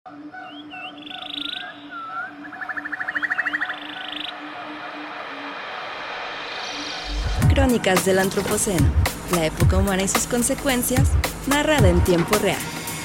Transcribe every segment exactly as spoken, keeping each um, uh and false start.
Crónicas del Antropoceno, la época humana y sus consecuencias, narrada en tiempo real.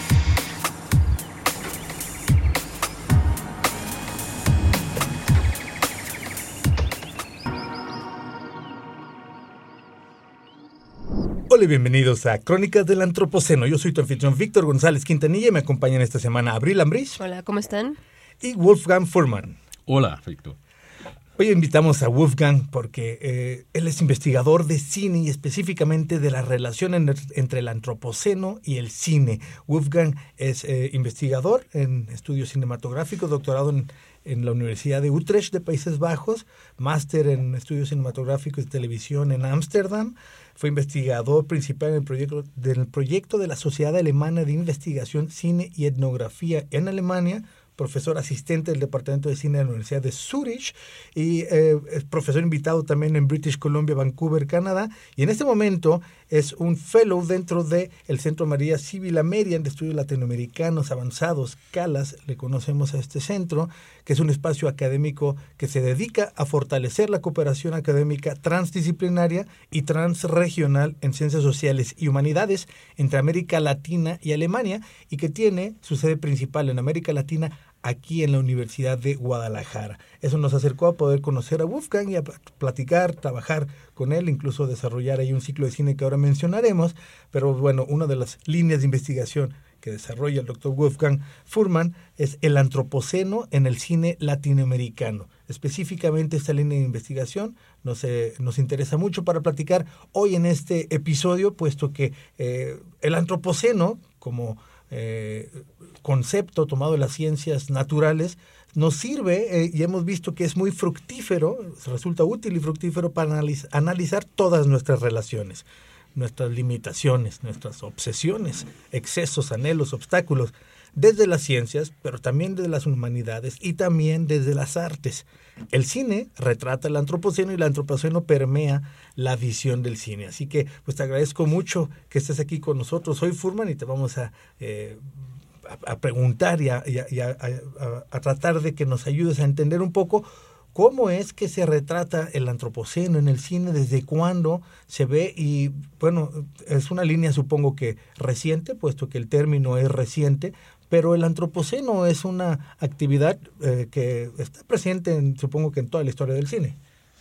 Hola y bienvenidos a Crónicas del Antropoceno. Yo soy tu anfitrión Víctor González Quintanilla y me acompañan esta semana Abril Ambrís. Hola, ¿cómo están? Y Wolfgang Fuhrmann. Hola, Víctor. Hoy invitamos a Wolfgang porque eh, él es investigador de cine y específicamente de la relación en, entre el antropoceno y el cine. Wolfgang es eh, investigador en estudios cinematográficos, doctorado en, en la Universidad de Utrecht de Países Bajos, máster en estudios cinematográficos y televisión en Ámsterdam. Fue investigador principal en el proyecto, del proyecto de la Sociedad Alemana de Investigación, Cine y Etnografía en Alemania, profesor asistente del Departamento de Cine de la Universidad de Zurich y eh, es profesor invitado también en British Columbia, Vancouver, Canadá. Y en este momento es un fellow dentro del Centro María Sibila Merian de Estudios Latinoamericanos Avanzados, CALAS, le conocemos a este centro, que es un espacio académico que se dedica a fortalecer la cooperación académica transdisciplinaria y transregional en ciencias sociales y humanidades entre América Latina y Alemania y que tiene su sede principal en América Latina aquí en la Universidad de Guadalajara. Eso nos acercó a poder conocer a Wolfgang y a platicar, trabajar con él, incluso desarrollar ahí un ciclo de cine que ahora mencionaremos, pero bueno, una de las líneas de investigación que desarrolla el doctor Wolfgang Fuhrmann es el antropoceno en el cine latinoamericano. Específicamente esta línea de investigación nos, eh, nos interesa mucho para platicar hoy en este episodio, puesto que eh, el antropoceno, como Eh, concepto tomado de las ciencias naturales, nos sirve eh, y hemos visto que es muy fructífero, resulta útil y fructífero para analiz- analizar todas nuestras relaciones, nuestras limitaciones, nuestras obsesiones, excesos, anhelos, obstáculos, desde las ciencias, pero también desde las humanidades y también desde las artes. El cine retrata el antropoceno y el antropoceno permea la visión del cine. Así que pues te agradezco mucho que estés aquí con nosotros. Soy Fuhrmann y te vamos a, eh, a, a preguntar y, a, y, a, y a, a, a tratar de que nos ayudes a entender un poco cómo es que se retrata el antropoceno en el cine, desde cuándo se ve y bueno, es una línea supongo que reciente, puesto que el término es reciente, pero el antropoceno es una actividad eh, que está presente, en, supongo que en toda la historia del cine.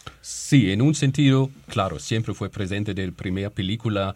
Sí, en un sentido, claro, siempre fue presente desde la primera película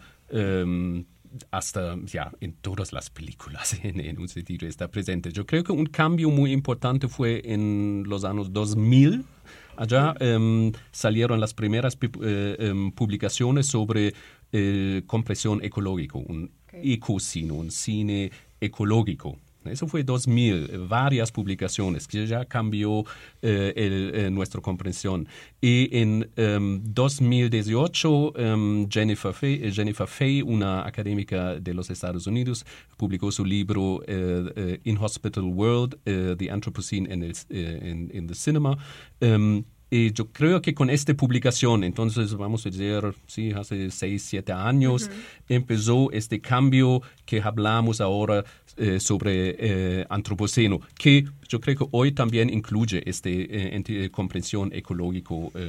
um, hasta ya en todas las películas, en, en un sentido está presente. Yo creo que un cambio muy importante fue en los años dos mil. Allá um, salieron las primeras uh, um, publicaciones sobre uh, compresión ecológica, un okay. ecocine, un cine ecológico. Eso fue dos mil, varias publicaciones que ya cambió eh, el, eh, nuestra comprensión. Y en um, dos mil dieciocho, um, Jennifer Fay, Jennifer Fay, una académica de los Estados Unidos, publicó su libro uh, uh, Inhospitable World, uh, The Anthropocene in, el, uh, in, in the Cinema. Um, Y yo creo que con esta publicación, entonces vamos a decir, sí, hace seis, siete años, uh-huh. empezó este cambio que hablamos ahora eh, sobre eh, antropoceno, que yo creo que hoy también incluye esta eh, comprensión ecológico, eh,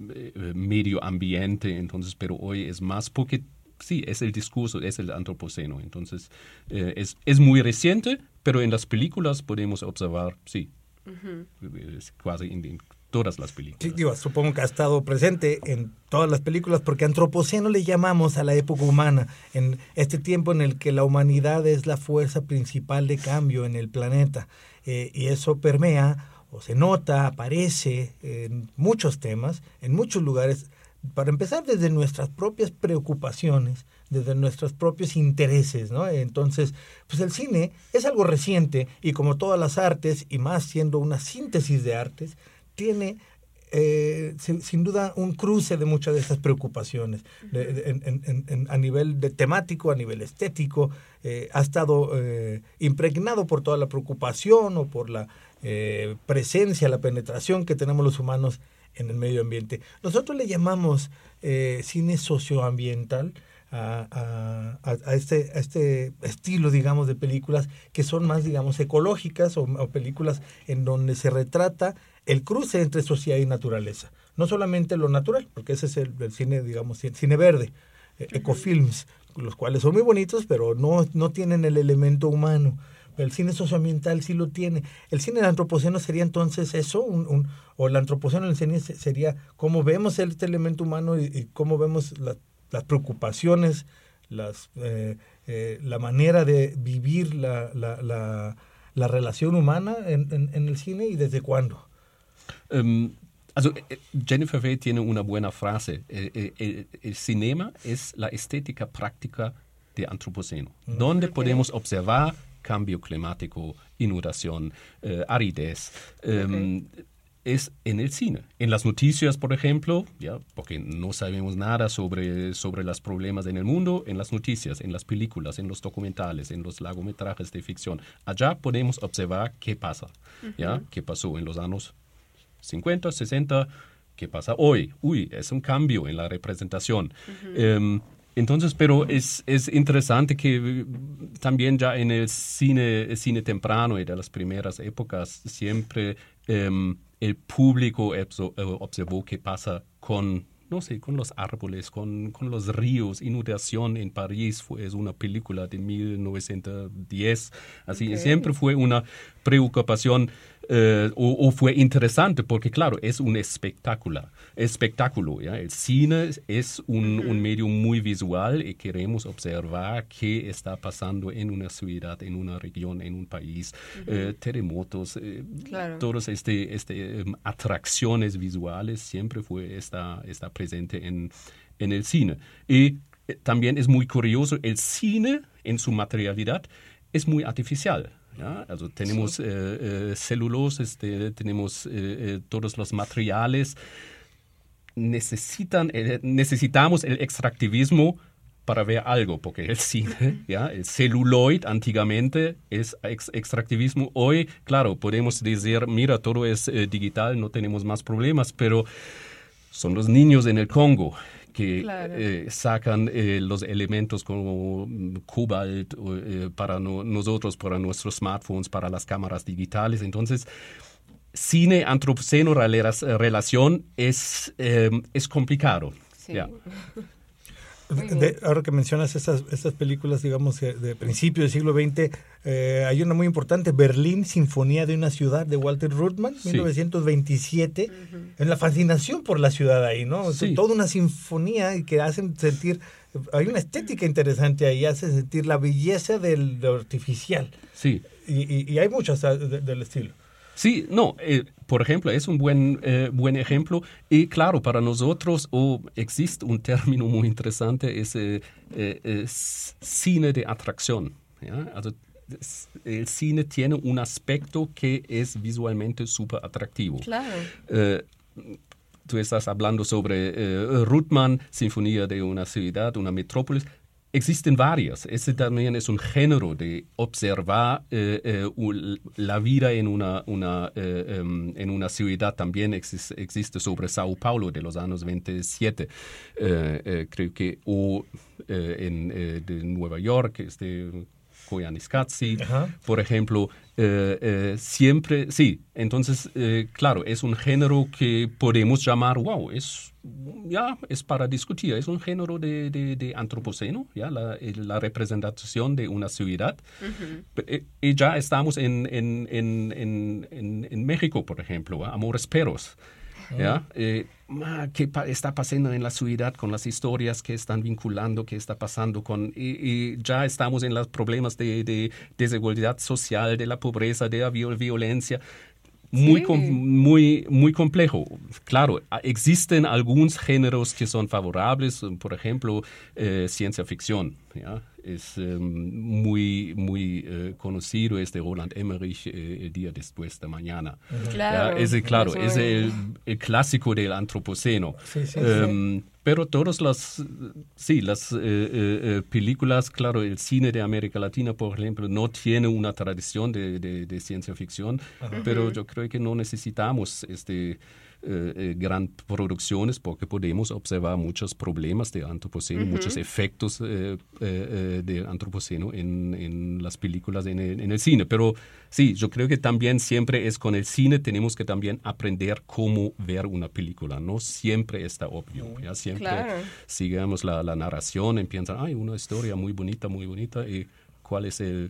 medio ambiente, entonces, pero hoy es más porque sí, es el discurso, es el antropoceno, entonces eh, es, es muy reciente, pero en las películas podemos observar, sí, uh-huh. es casi en todas las películas. Sí, digo, supongo que ha estado presente en todas las películas porque antropoceno le llamamos a la época humana, en este tiempo en el que la humanidad es la fuerza principal de cambio en el planeta eh, y eso permea o se nota, aparece en muchos temas, en muchos lugares, para empezar desde nuestras propias preocupaciones, desde nuestros propios intereses, ¿no? Entonces, pues el cine es algo reciente y como todas las artes, y más siendo una síntesis de artes, tiene eh, sin, sin duda un cruce de muchas de estas preocupaciones de, de, en, en, en, a nivel de temático, a nivel estético, eh, ha estado eh, impregnado por toda la preocupación o por la eh, presencia, la penetración que tenemos los humanos en el medio ambiente. Nosotros le llamamos eh, cine socioambiental a, a, a, este, a este estilo, digamos, de películas que son más, digamos, ecológicas o, o películas en donde se retrata el cruce entre sociedad y naturaleza. No solamente lo natural, porque ese es el, el cine, digamos, cine verde, eh, uh-huh. ecofilms, los cuales son muy bonitos, pero no, no tienen el elemento humano. El cine socioambiental sí lo tiene. El cine del antropoceno sería entonces eso, un, un, o el antropoceno en el cine sería cómo vemos este elemento humano y, y cómo vemos la, las preocupaciones, las, eh, eh, la manera de vivir la, la, la, la relación humana en, en, en el cine y desde cuándo. Um, also Jennifer Wey tiene una buena frase. El, el, el cinema es la estética práctica de antropoceno, mm. donde okay. podemos observar cambio climático, inundación, eh, aridez, eh, okay. es en el cine. En las noticias, por ejemplo, ya, porque no sabemos nada sobre, sobre los problemas en el mundo, en las noticias, en las películas, en los documentales, en los largometrajes de ficción. Allá podemos observar qué pasa, uh-huh. ya, qué pasó en los años cincuenta, sesenta, qué pasa hoy. Uy, es un cambio en la representación. Uh-huh. Eh, Entonces, pero es, es interesante que también ya en el cine, el cine temprano y de las primeras épocas siempre um, el público observó qué pasa con, no sé, con los árboles, con, con los ríos. Inundación en París fue, es una película de mil novecientos diez. Así, okay. siempre fue una preocupación Uh, o, o fue interesante porque, claro, es un espectáculo. espectáculo ¿ya? El cine es un, uh-huh. un medio muy visual y queremos observar qué está pasando en una ciudad, en una región, en un país. Uh-huh. Uh, terremotos, uh, claro. todas este, este, um, atracciones visuales siempre fue está, está presente en, en el cine. Y eh, también es muy curioso, el cine en su materialidad es muy artificial. ¿Ya? Also tenemos sí. eh, eh, celulosa, este, tenemos eh, eh, todos los materiales. Necesitan, eh, necesitamos el extractivismo para ver algo, porque el cine, ¿ya? El celuloid antiguamente es ex- extractivismo. Hoy, claro, podemos decir, mira, todo es eh, digital, no tenemos más problemas, pero son los niños en el Congo que claro. eh, sacan eh, los elementos como cobalt eh, para no, nosotros, para nuestros smartphones, para las cámaras digitales. Entonces, cine, antropoceno, relación es, eh, es complicado. Sí. Yeah. De, ahora que mencionas estas, estas películas, digamos, de principio del siglo veinte, eh, hay una muy importante, Berlín, Sinfonía de una ciudad, de Walter Ruttmann, sí. mil novecientos veintisiete, uh-huh. en la fascinación por la ciudad ahí, ¿no? Sí. Toda una sinfonía que hacen sentir, hay una estética interesante ahí, hace sentir la belleza del, de lo artificial. Sí. Y, y, y hay muchas de, de, del estilo. Sí, no, eh, por ejemplo, es un buen, eh, buen ejemplo. Y claro, para nosotros oh, existe un término muy interesante, es eh, eh, cine de atracción. ¿Ya? Also, el cine tiene un aspecto que es visualmente súper atractivo. Claro. Eh, tú estás hablando sobre eh, Ruttmann, Sinfonía de una ciudad, una metrópolis. Existen varias. Este también es un género de observar eh, eh, la vida en una, una, eh, um, en una ciudad. También existe, existe sobre Sao Paulo de los años veintisiete, eh, eh, creo que, o eh, en eh, de Nueva York, este Koyaanisqatsi, por ejemplo. Eh, eh, siempre, sí, entonces, eh, claro, es un género que podemos llamar, wow, es, ya, es para discutir, es un género de, de, de antropoceno, ya, la, la representación de una ciudad. Uh-huh. eh, y ya estamos en, en, en, en, en, en México, por ejemplo, ¿eh? Amores Perros. ¿Ya? Eh, ¿Qué pa- está pasando en la ciudad con las historias que están vinculando, qué está pasando con... Y, y ya estamos en los problemas de, de desigualdad social, de la pobreza, de la viol- violencia. Muy, sí. com- muy, muy complejo. Claro, existen algunos géneros que son favorables, por ejemplo, eh, ciencia ficción, ¿ya? Es eh, muy, muy eh, conocido este Roland Emmerich, eh, El día después de mañana. Claro. ¿Ya? Ese, claro, es el, el clásico del antropoceno. Sí, sí, um, sí. Pero todas las, sí, las eh, eh, películas, claro, el cine de América Latina, por ejemplo, no tiene una tradición de, de, de ciencia ficción, uh-huh. pero yo creo que no necesitamos este... eh, gran producciones porque podemos observar muchos problemas de antropoceno, uh-huh. muchos efectos eh, eh, del antropoceno en, en las películas, en el, en el cine. Pero sí, yo creo que también siempre es con el cine, tenemos que también aprender cómo ver una película. No siempre está obvio. ¿ya? Siempre claro. sigamos la, la narración y piensan, ay, una historia muy bonita, muy bonita, y cuál es el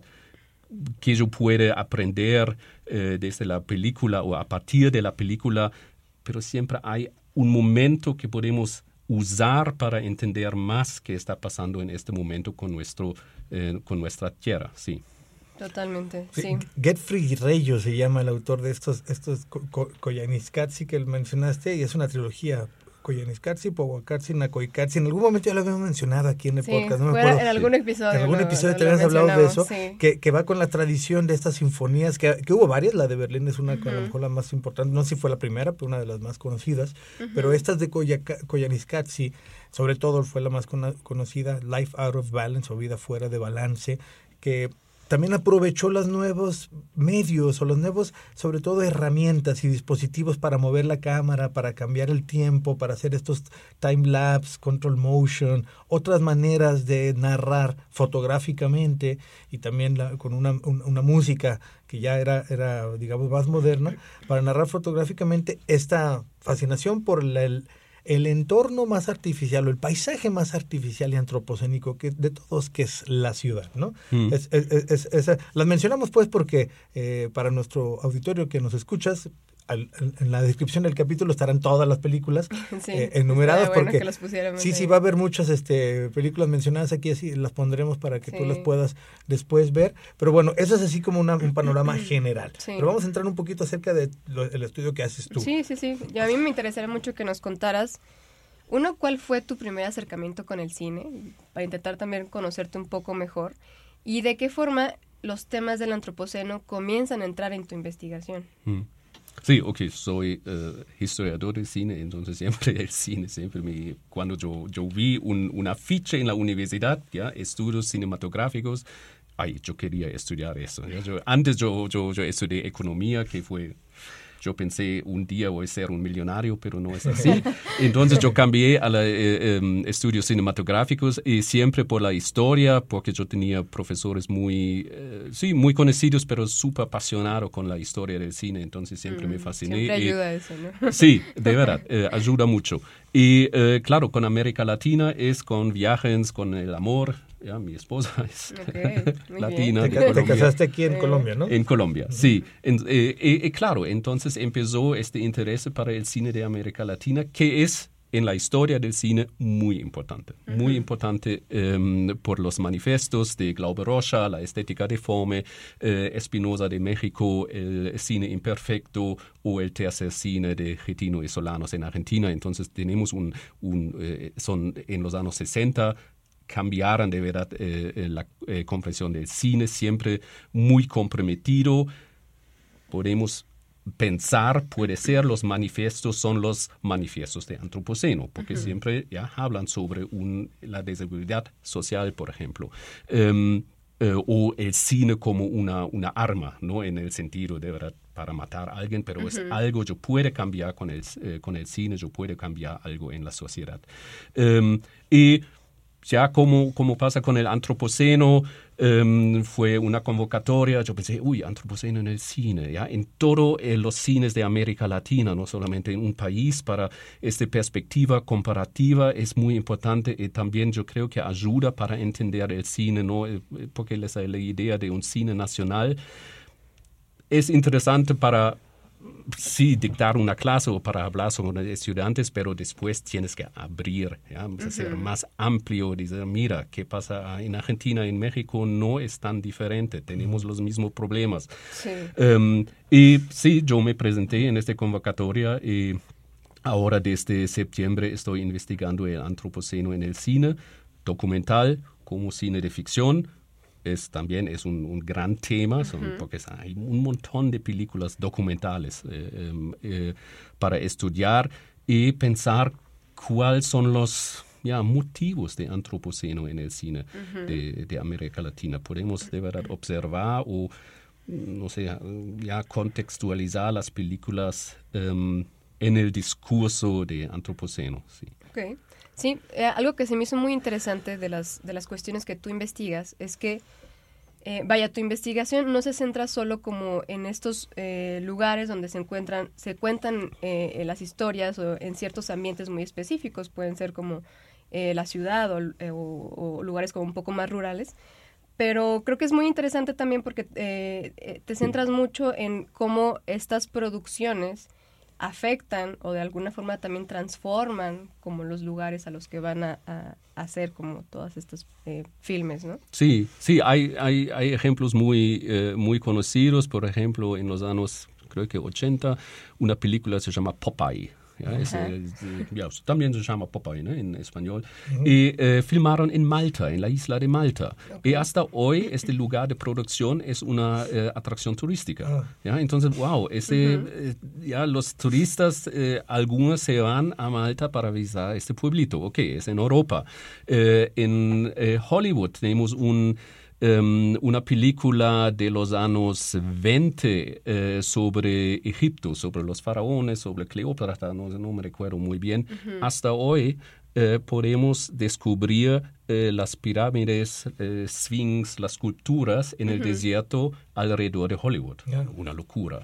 que yo puedo aprender eh, desde la película o a partir de la película, pero siempre hay un momento que podemos usar para entender más qué está pasando en este momento con, nuestro, eh, con nuestra tierra, sí. Totalmente, sí. sí. Getfrey Reyo se llama el autor de estos, estos Koyaanisqatsi que mencionaste, y es una trilogía. Koyaanisqatsi, Powakatsi, Nakoikatsi. En algún momento ya lo habíamos mencionado aquí en el sí, podcast, no me acuerdo. En algún episodio. En algún lo, episodio lo, te habías hablado de eso, sí. que, que va con la tradición de estas sinfonías, que, que hubo varias, la de Berlín es una, uh-huh. a lo mejor la más importante, no sé si fue la primera, pero una de las más conocidas, uh-huh. pero estas de Koyaanisqatsi, sobre todo fue la más con, conocida, Life Out of Balance, o Vida Fuera de Balance, que también aprovechó los nuevos medios o los nuevos, sobre todo, herramientas y dispositivos para mover la cámara, para cambiar el tiempo, para hacer estos time-lapse, control motion, otras maneras de narrar fotográficamente y también la, con una, un, una música que ya era, era, digamos, más moderna, para narrar fotográficamente esta fascinación por la, el el entorno más artificial o el paisaje más artificial y antropocénico que de todos, que es la ciudad, ¿no? Mm. Es, es, es, es, las mencionamos pues porque eh, para nuestro auditorio que nos escuchas, al, en la descripción del capítulo estarán todas las películas sí, eh, enumeradas bueno porque sí, sí va a haber muchas este, películas mencionadas aquí, así las pondremos para que sí. tú las puedas después ver, pero bueno, eso es así como una, un panorama general, sí. pero vamos a entrar un poquito acerca del de estudio que haces tú. Sí, sí, sí, y a mí me interesaría mucho que nos contaras, uno, ¿cuál fue tu primer acercamiento con el cine? Para intentar también conocerte un poco mejor, y de qué forma los temas del antropoceno comienzan a entrar en tu investigación. Mm. Sí, ok, soy uh, historiador de cine, entonces siempre el cine, siempre me, cuando yo, yo vi un, un afiche en la universidad, ya, estudios cinematográficos, ay, yo quería estudiar eso. ¿ya? Yo, antes yo, yo, yo estudié economía, que fue, yo pensé un día voy a ser un millonario, pero no es así. Entonces yo cambié a los eh, eh, estudios cinematográficos y siempre por la historia, porque yo tenía profesores muy, eh, sí, muy conocidos, pero súper apasionados con la historia del cine, entonces siempre mm, me fasciné. Siempre ayuda y, eso, ¿no? Sí, de verdad, eh, ayuda mucho. Y eh, claro, con América Latina es con viajes, con el amor. Ya, mi esposa es okay, latina. Te, de te casaste aquí en eh, Colombia, ¿no? En Colombia, sí. En, eh, eh, claro, entonces empezó este interés para el cine de América Latina, que es en la historia del cine muy importante. Uh-huh. Muy importante um, por los manifestos de Glaube Rocha, la estética de Fome, eh, Espinosa de México, el cine imperfecto o el tercer cine de Getino y Solanos en Argentina. Entonces tenemos un, un eh, son en los años sesenta, cambiaron de verdad eh, la eh, comprensión del cine, siempre muy comprometido. Podemos pensar, puede ser, los manifiestos son los manifiestos de antropoceno, porque uh-huh. siempre ya hablan sobre un, la desigualdad social, por ejemplo. Um, eh, o el cine como una, una arma, ¿no? En el sentido de verdad para matar a alguien, pero uh-huh. es algo yo puedo cambiar con el, eh, con el cine, yo puedo cambiar algo en la sociedad. Um, y ya como, como pasa con el antropoceno, um, fue una convocatoria, yo pensé, uy, antropoceno en el cine, ya en todos eh, los cines de América Latina, no solamente en un país, para esta perspectiva comparativa es muy importante y también yo creo que ayuda para entender el cine, ¿no? Porque les da la idea de un cine nacional. Es interesante para sí, dictar una clase o para hablar sobre estudiantes, pero después tienes que abrir, ¿ya? Uh-huh. ser más amplio, decir, mira, ¿qué pasa en Argentina, en México? No es tan diferente, tenemos los mismos problemas. Sí. Um, y sí, yo me presenté en esta convocatoria y ahora desde septiembre estoy investigando el antropoceno en el cine, documental como cine de ficción. Es, también es un, un gran tema, son, uh-huh. porque hay un montón de películas documentales eh, eh, para estudiar y pensar cuáles son los ya, motivos de antropoceno en el cine uh-huh. de, de América Latina. Podemos de verdad observar o, no sé, ya contextualizar las películas um, en el discurso de antropoceno. Sí. Okay. Sí, eh, algo que se me hizo muy interesante de las, de las cuestiones que tú investigas es que, eh, vaya, tu investigación no se centra solo como en estos eh, lugares donde se encuentran, se cuentan eh, las historias o en ciertos ambientes muy específicos, pueden ser como eh, la ciudad o, eh, o, o lugares como un poco más rurales, pero creo que es muy interesante también porque eh, te centras mucho en cómo estas producciones afectan o de alguna forma también transforman como los lugares a los que van a, a hacer como todas estos eh, filmes, ¿no? Sí, sí, hay, hay, hay ejemplos muy, eh, muy conocidos. Por ejemplo, en los años, creo que ochenta, una película se llama Popeye. Ja, es, eh, ja, también se llama Popeye, ¿no? En español. Uh-huh. Y eh, filmaron en Malta, en la isla de Malta. Okay. Y hasta hoy este lugar de producción es una eh, atracción turística. Uh-huh. ¿Ya? Entonces, wow, ese, uh-huh. eh, ya los turistas, eh, algunos se van a Malta para visitar este pueblito. Ok, es en Europa. Eh, en eh, Hollywood tenemos un... Um, una película de los años veinte eh, sobre Egipto, sobre los faraones, sobre Cleopatra, no, no me recuerdo muy bien. Uh-huh. Hasta hoy eh, podemos descubrir eh, las pirámides, eh, Sphinx, las culturas en uh-huh. el desierto alrededor de Hollywood. Yeah. Una locura.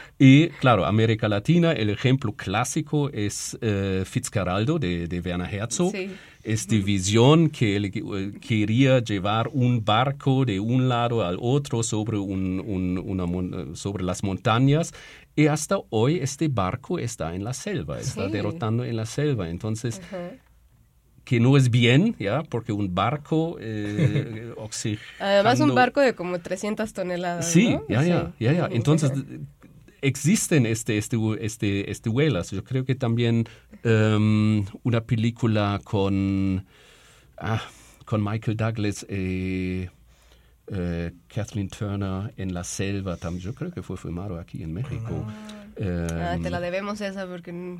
Y claro, América Latina, el ejemplo clásico es eh, Fitzcarraldo de, de Werner Herzog. Sí. Esta visión que él quería llevar un barco de un lado al otro sobre, un, un, una, sobre las montañas, y hasta hoy este barco está en la selva, está sí. derrotando en la selva. Entonces, uh-huh. que no es bien, ¿ya? Porque un barco eh, oxigenando... Además un barco de como trescientas toneladas, Sí, ¿no? ya, ya, ya, ya. Entonces... existen este, este, este, este vuelas. Yo creo que también um, una película con, ah, con Michael Douglas y eh, Kathleen Turner en la selva. También, yo creo que fue filmado aquí en México. Ah, um, ah, te la debemos esa porque...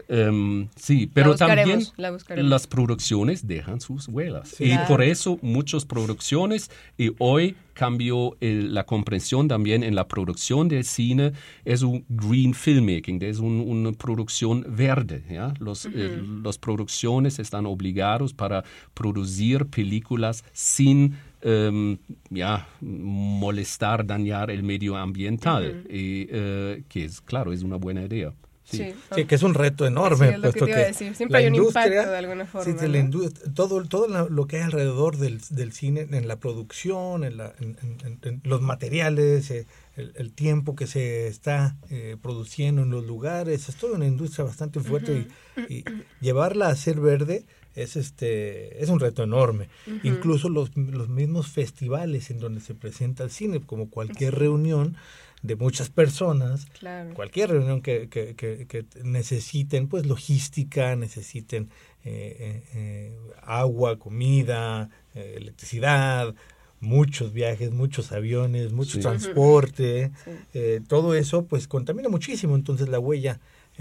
Um, sí, pero la también la las producciones dejan sus huellas. Sí, y claro. por eso muchas producciones, y hoy cambió el, la comprensión también en la producción del cine, es un green filmmaking, es un, una producción verde. ¿Ya? Los, uh-huh. eh, las producciones están obligados para producir películas sin um, ya, molestar, dañar el medio ambiental. Uh-huh. y, uh, que es, claro, es una buena idea. Sí. Sí. sí, que es un reto enorme. Sí, es lo puesto que te iba a decir. Siempre hay un impacto de alguna forma. Sí, ¿no? la industria, todo, todo lo que hay alrededor del, del cine, en la producción, en, la, en, en, en los materiales, eh, el, el tiempo que se está eh, produciendo en los lugares, es toda una industria bastante fuerte uh-huh. y, y llevarla a ser verde es este es un reto enorme. Uh-huh. Incluso los, los mismos festivales en donde se presenta el cine, como cualquier reunión de muchas personas, claro. cualquier reunión que, que, que, que necesiten, pues logística, necesiten eh, eh, eh, agua, comida, eh, electricidad, muchos viajes, muchos aviones, mucho sí. transporte, sí. eh, todo eso pues contamina muchísimo, entonces la huella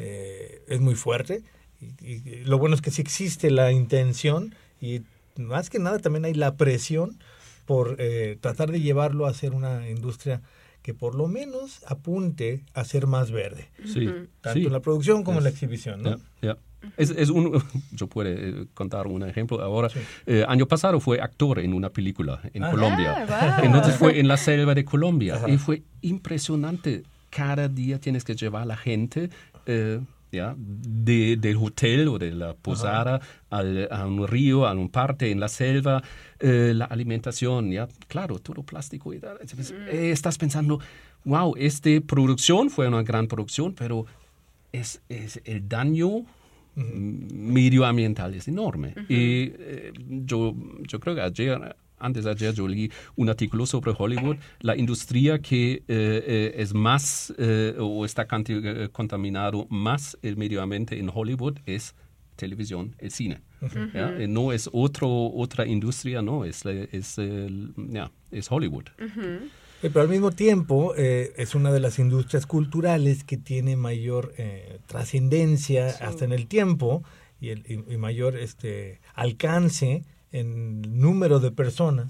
eh, es muy fuerte y, y lo bueno es que sí existe la intención y más que nada también hay la presión por eh, tratar de llevarlo a ser una industria que por lo menos apunte a ser más verde. Sí, tanto sí. en la producción como es, en la exhibición, ¿no? Yeah, yeah. Es, es un, yo puedo eh, contar un ejemplo. Ahora, sí. eh, año pasado fue actor en una película en ah, Colombia. Ah, wow. Entonces fue en la selva de Colombia. Ajá. Y fue impresionante. Cada día tienes que llevar a la gente... Eh, ¿ya? De, del hotel o de la posada al, a un río, a un parte en la selva, eh, la alimentación, ¿ya? Claro, todo plástico y tal. Eh, estás pensando, wow, esta producción fue una gran producción, pero es, es el daño uh-huh. medioambiental es enorme. Uh-huh. Y eh, yo, yo creo que ayer... Antes de ayer yo leí un artículo sobre Hollywood, la industria que eh, eh, es más eh, o está canti- contaminado más el medio ambiente en Hollywood es televisión, el cine. Uh-huh. ¿Ya? No es otro, otra industria, no, es, es, el, yeah, es Hollywood. Uh-huh. Pero al mismo tiempo eh, es una de las industrias culturales que tiene mayor eh, trascendencia sí. hasta en el tiempo y, el, y, y mayor este, alcance en número de personas,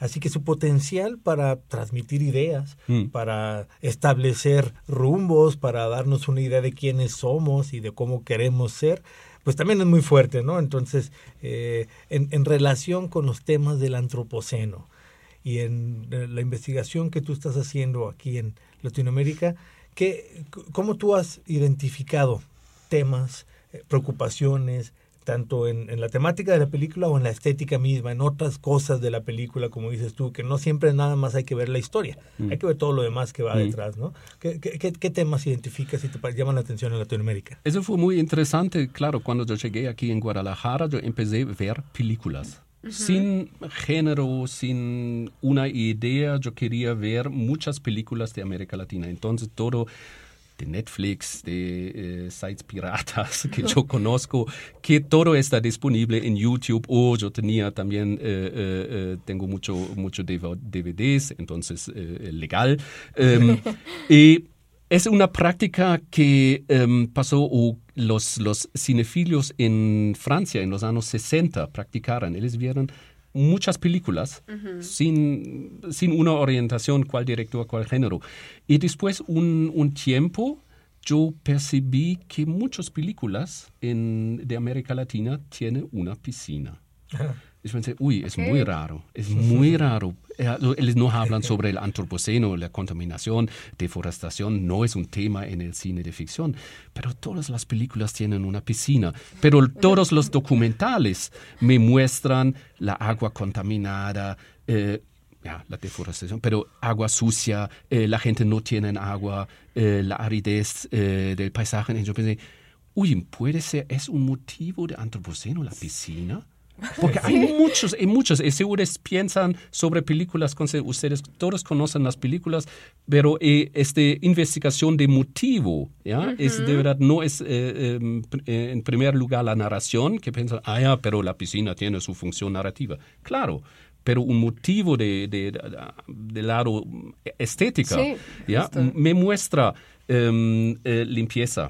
Así que su potencial para transmitir ideas, Mm. para establecer rumbos, para darnos una idea de quiénes somos y de cómo queremos ser, pues también es muy fuerte, ¿no? Entonces, eh, en, en relación con los temas del antropoceno y en eh, la investigación que tú estás haciendo aquí en Latinoamérica, ¿qué, ¿cómo tú has identificado temas, eh, preocupaciones, tanto en, en la temática de la película o en la estética misma, en otras cosas de la película, como dices tú, que no siempre nada más hay que ver la historia, mm. hay que ver todo lo demás que va mm. detrás, ¿no? ¿Qué, qué, qué temas identificas y te llaman la atención en Latinoamérica? Eso fue muy interesante, claro, cuando yo llegué aquí en Guadalajara, yo empecé a ver películas. Uh-huh. Sin género, sin una idea, yo quería ver muchas películas de América Latina. Entonces todo de Netflix, de eh, sites piratas que yo conozco, que todo está disponible en YouTube. O yo tenía también, eh, eh, tengo mucho, mucho D V Ds, entonces eh, legal. Um, y es una práctica que um, pasó o los, los cinefilios en Francia en los años sesenta practicaron. Ellos vieron muchas películas uh-huh. sin, sin una orientación, cuál director, cuál género. Y después un, un tiempo yo percibí que muchas películas en, de América Latina tienen una piscina. Uh-huh. Y yo pensé, uy, es okay. muy raro, es muy raro. Ellos no hablan sobre el antropoceno, la contaminación, deforestación, no es un tema en el cine de ficción, pero todas las películas tienen una piscina. Pero todos los documentales me muestran la agua contaminada, eh, ya, la deforestación, pero agua sucia, eh, la gente no tiene agua, eh, la aridez eh, del paisaje. Y yo pensé, uy, puede ser, es un motivo de antropoceno la piscina. Porque hay muchos, hay muchos. Y si ustedes piensan sobre películas, ustedes todos conocen las películas, pero eh, esta investigación de motivo, ¿ya? Uh-huh. Es de verdad, no es eh, eh, en primer lugar la narración, que piensan, ah, ya, pero la piscina tiene su función narrativa. Claro, pero un motivo de, de, de, de lado estética, sí, ¿ya? Me muestra um, eh, limpieza.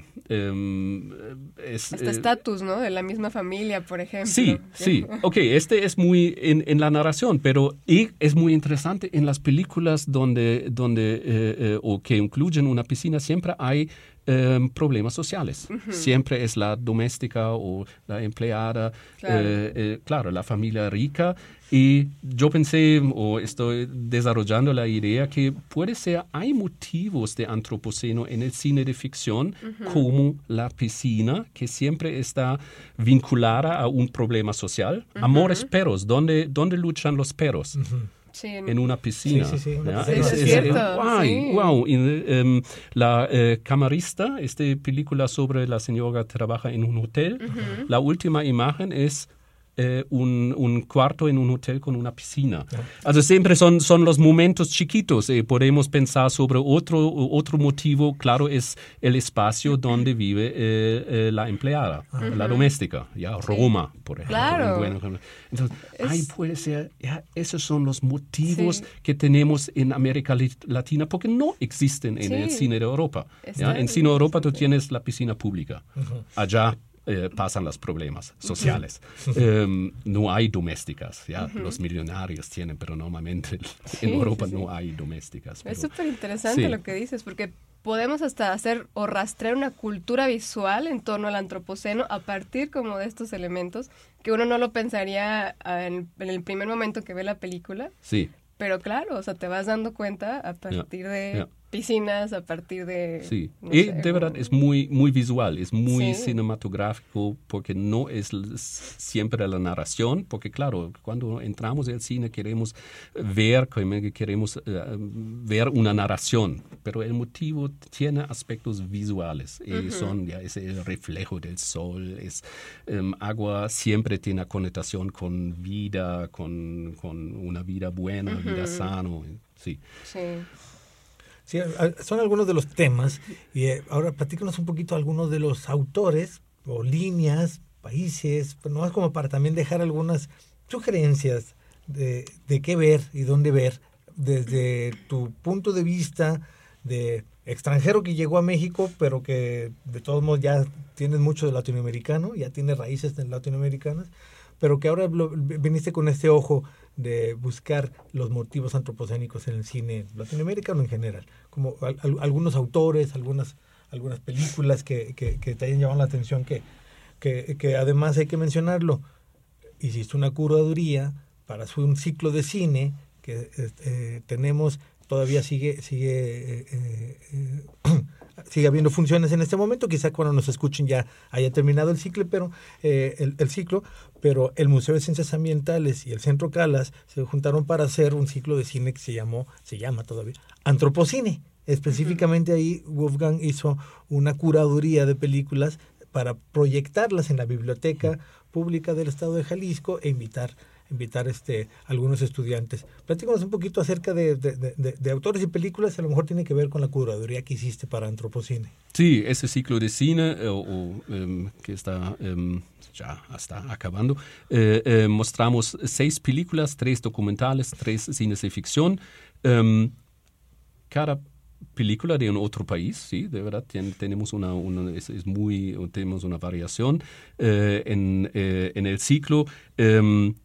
Um, es, Hasta estatus, eh, ¿no? De la misma familia, por ejemplo. Sí, sí. Ok, este es muy en, en la narración, pero y es muy interesante en las películas donde, donde eh, eh, o que incluyen una piscina, siempre hay Um, problemas sociales. Uh-huh. Siempre es la doméstica o la empleada, claro. Eh, eh, claro, la familia rica. Y yo pensé, o estoy desarrollando la idea que puede ser, hay motivos de antropoceno en el cine de ficción, uh-huh. como la piscina, que siempre está vinculada a un problema social. Uh-huh. Amores perros, ¿dónde, dónde luchan los perros? Uh-huh. Sí, en, en una piscina. Sí, sí, sí. Una ¿ya? piscina. Es, es, es, cierto. Es, wow, sí. wow. Y, um, la uh, camarista, esta película sobre la señora que trabaja en un hotel, uh-huh. la última imagen es eh, un, un cuarto en un hotel con una piscina. Uh-huh. Also siempre son, son los momentos chiquitos. Eh, podemos pensar sobre otro, otro motivo, claro, es el espacio uh-huh. donde vive eh, eh, la empleada, uh-huh. la doméstica, ya Roma, sí. por ejemplo. Claro. Bueno, entonces, es... ahí puede ser, ya, esos son los motivos sí. que tenemos en América Latina, porque no existen en sí. el cine de Europa. ¿ya? En cine de Europa tú tienes la piscina pública. Uh-huh. Allá Eh, pasan los problemas sociales. Uh-huh. Um, no hay domésticas, ¿ya? Uh-huh. Los millonarios tienen, pero normalmente sí, en Europa sí, sí. no hay domésticas. Pero... Es súper interesante sí. lo que dices, porque podemos hasta hacer o rastrear una cultura visual en torno al antropoceno a partir como de estos elementos, que uno no lo pensaría en, en el primer momento que ve la película. Sí. Pero claro, o sea, te vas dando cuenta a partir yeah. de... Yeah. piscinas, a partir de... Sí, no y sé, de verdad o... es muy, muy visual, es muy sí. cinematográfico, porque no es siempre la narración, porque claro, cuando entramos al cine queremos ver, queremos uh, ver una narración, pero el motivo tiene aspectos visuales, y uh-huh. son, ya, es el reflejo del sol, es um, agua siempre tiene una connotación con vida, con, con una vida buena, uh-huh. vida sana, sí. Sí. Sí, son algunos de los temas y eh, ahora platícanos un poquito algunos de los autores o líneas, países, pues nomás como para también dejar algunas sugerencias de, de qué ver y dónde ver desde tu punto de vista de extranjero que llegó a México, pero que de todos modos ya tienes mucho de latinoamericano, ya tienes raíces latinoamericanas, pero que ahora lo, viniste con este ojo de buscar los motivos antropocénicos en el cine latinoamericano en general, como al, al, algunos autores, algunas, algunas películas que, que, que te hayan llamado la atención, que, que, que además hay que mencionarlo, hiciste una curaduría para un ciclo de cine que eh, tenemos, todavía sigue sigue eh, eh, eh, sigue habiendo funciones en este momento, quizá cuando nos escuchen ya haya terminado el ciclo, pero eh, el, el ciclo, pero el Museo de Ciencias Ambientales y el Centro Calas se juntaron para hacer un ciclo de cine que se llamó, se llama todavía, Antropocine. Específicamente ahí Wolfgang hizo una curaduría de películas para proyectarlas en la biblioteca pública del estado de Jalisco e invitar invitar este algunos estudiantes. Platícanos un poquito acerca de, de, de, de autores y películas, a lo mejor tiene que ver con la curaduría que hiciste para Antropocine. Sí, ese ciclo de cine eh, o, um, que está um, ya está acabando, eh, eh, mostramos seis películas, tres documentales, tres cines de ficción. Um, cada película de un otro país, sí, de verdad, ten, tenemos una, una es, es muy, tenemos una variación eh, en, eh, en el ciclo. Um,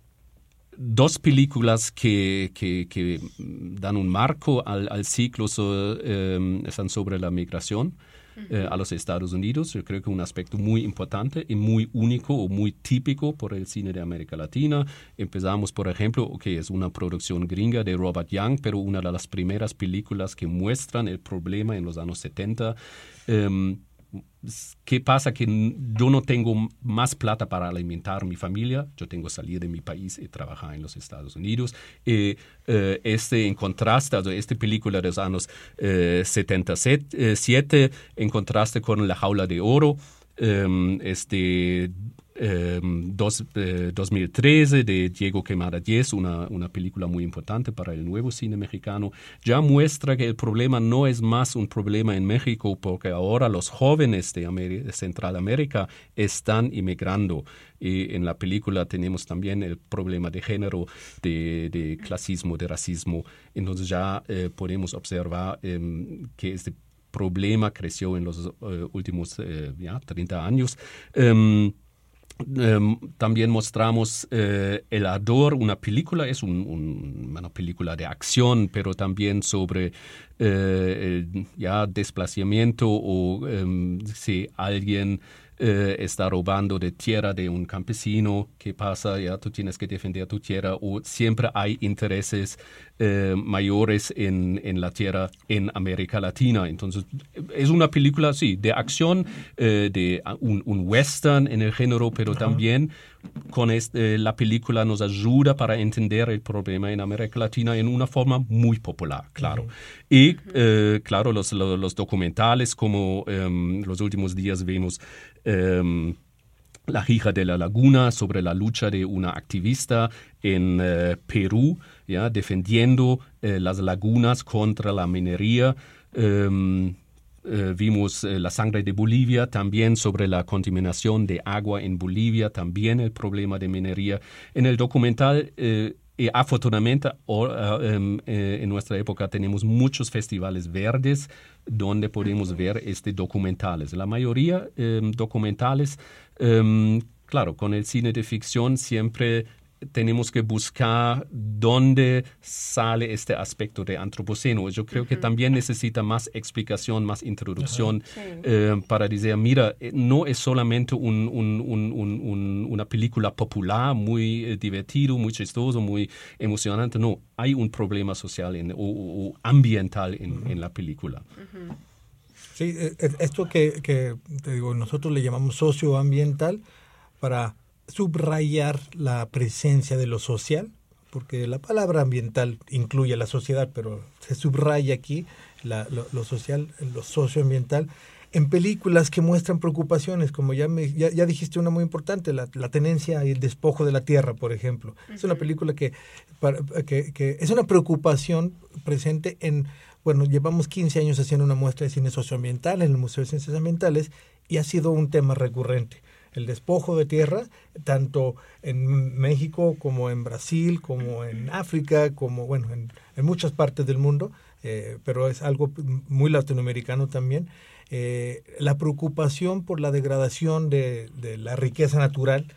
Dos películas que, que, que dan un marco al, al ciclo so, eh, están sobre la migración eh, a los Estados Unidos. Yo creo que un aspecto muy importante y muy único o muy típico por el cine de América Latina. Empezamos, por ejemplo, que es una producción gringa de Robert Young, pero una de las primeras películas que muestran el problema en los años setenta. Eh, ¿Qué pasa? Que yo no tengo más plata para alimentar a mi familia. Yo tengo que salir de mi país y trabajar en los Estados Unidos. Eh, eh, este en contraste, also esta película de los años eh, setenta y siete, en contraste con La Jaula de Oro, eh, este eh, dos, eh, dos mil trece de Diego Quemada diez, una, una película muy importante para el nuevo cine mexicano, ya muestra que el problema no es más un problema en México, porque ahora los jóvenes de, Ameri- de Centralamérica están inmigrando. Y en la película tenemos también el problema de género, de, de clasismo, de racismo. Entonces ya eh, podemos observar eh, que este problema creció en los uh, últimos eh, ya, treinta años. Um, Um, también mostramos uh, El Ardor, una película, es un, un, una película de acción, pero también sobre uh, el ya, desplazamiento o um, si alguien uh, está robando de tierra de un campesino, ¿qué pasa? Ya, tú tienes que defender tu tierra, o siempre hay intereses uh, mayores en, en la tierra en América Latina. Entonces, es una película, sí, de acción, uh, de un, un western en el género, pero uh-huh. también con este, la película nos ayuda para entender el problema en América Latina en una forma muy popular, claro. Uh-huh. Y, uh, claro, los, los, los documentales, como um, los últimos días vimos um, La hija de la laguna, sobre la lucha de una activista en uh, Perú, ya, defendiendo uh, las lagunas contra la minería. Um, Uh, vimos uh, La sangre de Bolivia, también sobre la contaminación de agua en Bolivia, también el problema de minería. En el documental, uh, y afortunadamente, uh, um, uh, en nuestra época tenemos muchos festivales verdes donde podemos ver este documentales. La mayoría um, documentales, um, claro, con el cine de ficción siempre tenemos que buscar dónde sale este aspecto de antropoceno. Yo creo uh-huh. que también necesita más explicación, más introducción uh-huh. sí. eh, para decir, mira, no es solamente un, un, un, un, una película popular, muy eh, divertido, muy chistoso, muy emocionante. No, hay un problema social en, o, o ambiental en, uh-huh. en la película. Uh-huh. Sí, esto que, que te digo, nosotros le llamamos socioambiental para subrayar la presencia de lo social, porque la palabra ambiental incluye a la sociedad, pero se subraya aquí la, lo, lo social, lo socioambiental, en películas que muestran preocupaciones, como ya me, ya, ya dijiste una muy importante, la, la tenencia y el despojo de la tierra, por ejemplo. Uh-huh. Es una película que, para, que, que es una preocupación presente en, bueno, llevamos quince años haciendo una muestra de cine socioambiental en el Museo de Ciencias Ambientales y ha sido un tema recurrente. El despojo de tierra, tanto en México como en Brasil, como en África, como bueno, en, en muchas partes del mundo, eh, pero es algo muy latinoamericano también. Eh, la preocupación por la degradación de, de la riqueza natural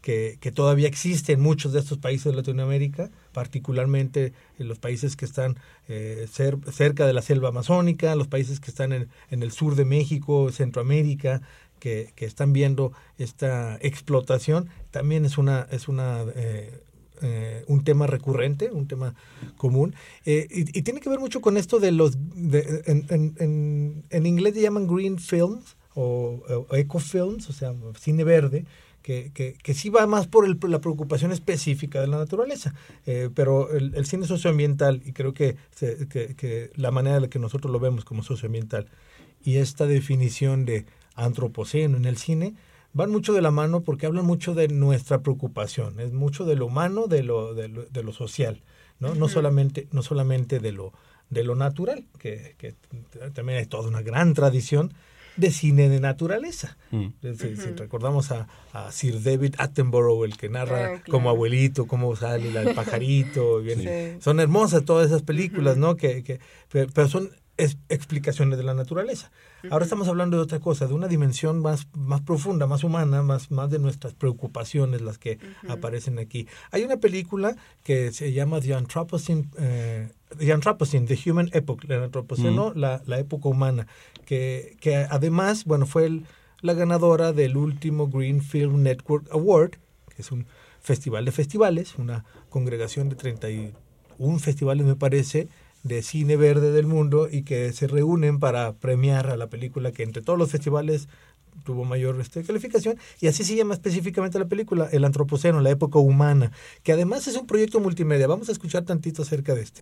que, que todavía existe en muchos de estos países de Latinoamérica, particularmente en los países que están eh, cer, cerca de la selva amazónica, los países que están en, en el sur de México, Centroamérica, que, que están viendo esta explotación. También es una es una eh, eh, un tema recurrente, un tema común, eh, y, y tiene que ver mucho con esto de los de, en, en, en, en inglés le llaman green films o, o ecofilms, o sea, cine verde, que, que, que sí va más por el, la preocupación específica de la naturaleza, eh, pero el, el cine socioambiental, y creo que, se, que, que la manera en la que nosotros lo vemos como socioambiental y esta definición de antropoceno en el cine van mucho de la mano porque hablan mucho de nuestra preocupación, es mucho de lo humano, de lo, de lo, de lo social, ¿no? Uh-huh. No solamente, no solamente de lo, de lo natural, que, que también hay toda una gran tradición de cine de naturaleza. Mm. Si, uh-huh. si recordamos a, a Sir David Attenborough, el que narra ah, claro. como abuelito, cómo sale la, el pajarito. Viene. Sí. Son hermosas todas esas películas, uh-huh. ¿no? Que, que, pero son es, explicaciones de la naturaleza. Uh-huh. Ahora estamos hablando de otra cosa, de una dimensión más, más profunda, más humana, más, más de nuestras preocupaciones, las que uh-huh. aparecen aquí. Hay una película que se llama The Anthropocene, eh, The Anthropocene, The Human Epoch, el antropoceno, uh-huh. la, la época humana, que, que además, bueno, fue el, la ganadora del último Green Film Network Award, que es un festival de festivales, una congregación de treinta y uno festivales, me parece, de cine verde del mundo, y que se reúnen para premiar a la película que entre todos los festivales tuvo mayor este, calificación, y así se llama específicamente la película, El Antropoceno, la época humana, que además es un proyecto multimedia. Vamos a escuchar tantito acerca de este.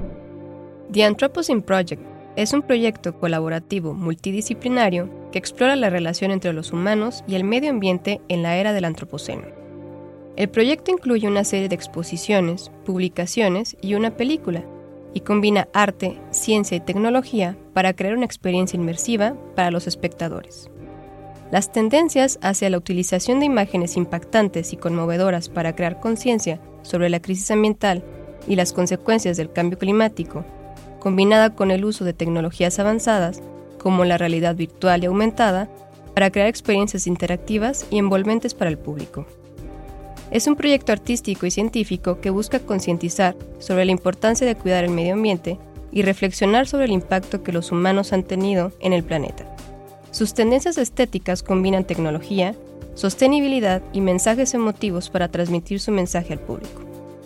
The Anthropocene Project es un proyecto colaborativo multidisciplinario que explora la relación entre los humanos y el medio ambiente en la era del Antropoceno. El proyecto incluye una serie de exposiciones, publicaciones y una película, y combina arte, ciencia y tecnología para crear una experiencia inmersiva para los espectadores. Las tendencias hacia la utilización de imágenes impactantes y conmovedoras para crear conciencia sobre la crisis ambiental y las consecuencias del cambio climático, combinada con el uso de tecnologías avanzadas como la realidad virtual y aumentada para crear experiencias interactivas y envolventes para el público. Es un proyecto artístico y científico que busca concientizar sobre la importancia de cuidar el medio ambiente y reflexionar sobre el impacto que los humanos han tenido en el planeta. Sus tendencias estéticas combinan tecnología, sostenibilidad y mensajes emotivos para transmitir su mensaje al público.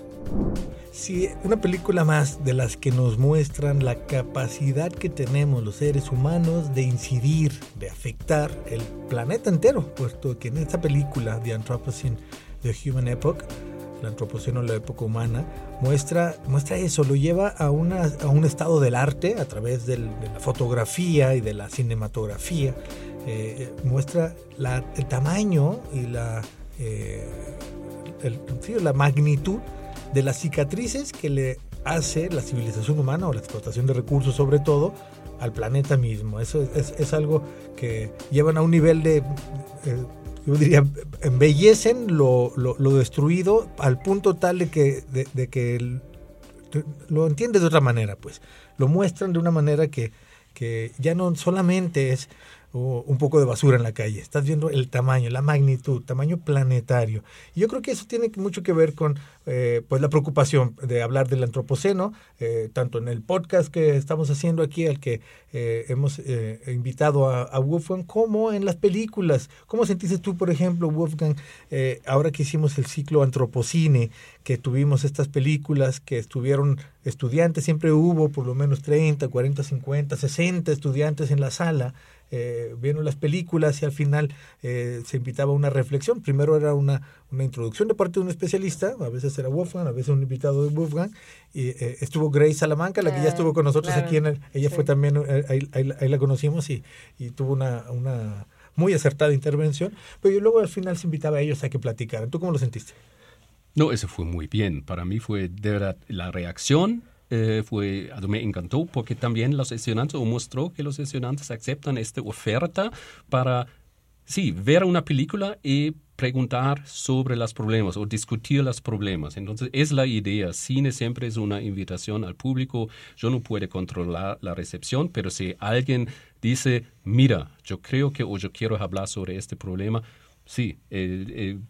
Sí, una película más de las que nos muestran la capacidad que tenemos los seres humanos de incidir, de afectar el planeta entero, puesto que en esta película, The Anthropocene, The Human Epoch, el antropoceno, la época humana, muestra, muestra eso, lo lleva a, una, a un estado del arte a través del, de la fotografía y de la cinematografía, eh, muestra la, el tamaño y la, eh, el, sí, la magnitud de las cicatrices que le hace la civilización humana o la explotación de recursos, sobre todo, al planeta mismo. Eso es, es, es algo que llevan a un nivel de... Eh, yo diría, embellecen lo, lo, lo destruido al punto tal de que, de, de que el, lo entiendes de otra manera, pues. Lo muestran de una manera que, que ya no solamente es uh, un poco de basura en la calle. Estás viendo el tamaño, la magnitud, tamaño planetario. Y yo creo que eso tiene mucho que ver con eh, pues la preocupación de hablar del antropoceno, eh, tanto en el podcast que estamos haciendo aquí, al que eh, hemos eh, invitado a, a Wolfgang, como en las películas. ¿Cómo sentiste tú, por ejemplo, Wolfgang, eh, ahora que hicimos el ciclo Antropocine, que tuvimos estas películas que estuvieron estudiantes, siempre hubo por lo menos treinta, cuarenta, cincuenta, sesenta estudiantes en la sala, eh, vieron las películas y al final eh, se invitaba a una reflexión? Primero era una, una introducción de parte de un especialista, a veces era Wolfgang, a veces un invitado de Wolfgang, y eh, estuvo Grace Salamanca, la que ya estuvo con nosotros claro. aquí, en el, ella sí. fue también, eh, ahí, ahí, ahí la conocimos y, y tuvo una, una muy acertada intervención, pero luego al final se invitaba a ellos a que platicaran. ¿Tú cómo lo sentiste? No, eso fue muy bien. Para mí fue de verdad la reacción. Eh, fue, me encantó porque también los estudiantes mostró que los estudiantes aceptan esta oferta para, sí, ver una película y preguntar sobre los problemas o discutir los problemas. Entonces, es la idea. Cine siempre es una invitación al público. Yo no puedo controlar la recepción, pero si alguien dice, mira, yo creo que o yo quiero hablar sobre este problema, sí, eh, eh,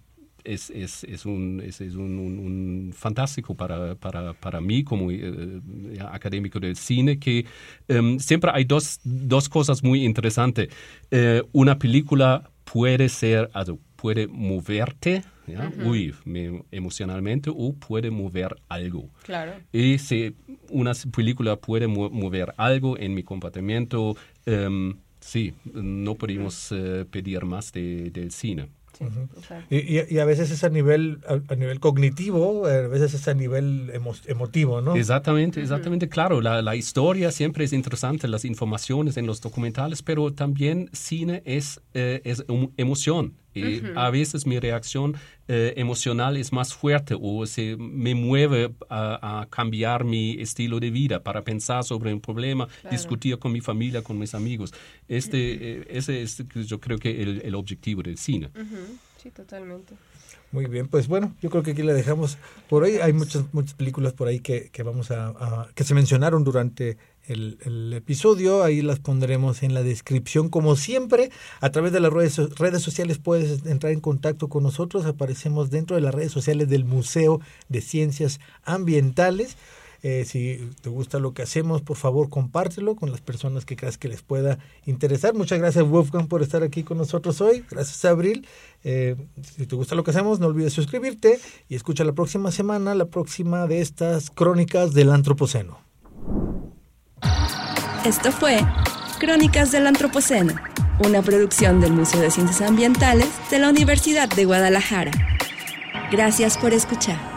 es, es, es, un, es, es un, un, un fantástico para, para, para mí como eh, académico del cine, que um, siempre hay dos, dos cosas muy interesantes. Eh, una película puede ser, also, puede moverte, ¿ya? Uh-huh. Uy, me, emocionalmente, o puede mover algo. Claro. Y si una película puede mo- mover algo en mi comportamiento, um, sí, no podemos uh, pedir más de, del cine. Sí, uh-huh. y, y, y a veces es a nivel a, a nivel cognitivo, a veces es a nivel emo, emotivo, ¿no? Exactamente, exactamente, uh-huh. Claro, la, la historia siempre es interesante, las informaciones en los documentales, pero también cine es, eh, es um, emoción. Y uh-huh. a veces mi reacción eh, emocional es más fuerte o se me mueve a, a cambiar mi estilo de vida para pensar sobre un problema, claro. Discutir con mi familia, con mis amigos. Este, uh-huh. eh, ese es, yo creo que el, el objetivo del cine. Uh-huh. Sí, totalmente. Muy bien, pues bueno, yo creo que aquí la dejamos por hoy. Hay muchas muchas películas por ahí que, que vamos a, a que se mencionaron durante el, el episodio. Ahí las pondremos en la descripción. Como siempre, a través de las redes, redes sociales puedes entrar en contacto con nosotros. Aparecemos dentro de las redes sociales del Museo de Ciencias Ambientales. Eh, si te gusta lo que hacemos, por favor, compártelo con las personas que creas que les pueda interesar. Muchas gracias, Wolfgang, por estar aquí con nosotros hoy. Gracias, Abril. Eh, si te gusta lo que hacemos, no olvides suscribirte y escucha la próxima semana, la próxima de estas crónicas del Antropoceno. Esto fue Crónicas del Antropoceno, una producción del Museo de Ciencias Ambientales de la Universidad de Guadalajara. Gracias por escuchar.